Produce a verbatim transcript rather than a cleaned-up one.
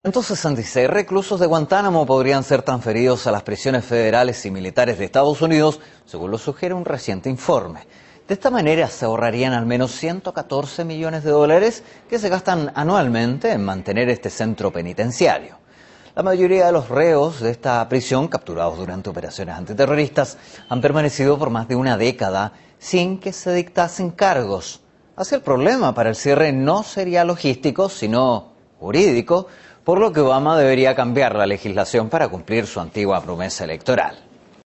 ciento sesenta y seis reclusos de Guantánamo podrían ser transferidos a las prisiones federales y militares de Estados Unidos, según lo sugiere un reciente informe. De esta manera se ahorrarían al menos ciento catorce millones de dólares que se gastan anualmente en mantener este centro penitenciario. La mayoría de los reos de esta prisión, capturados durante operaciones antiterroristas, han permanecido por más de una década sin que se dictasen cargos. Así el problema para el cierre no sería logístico, sino jurídico, por lo que Obama debería cambiar la legislación para cumplir su antigua promesa electoral.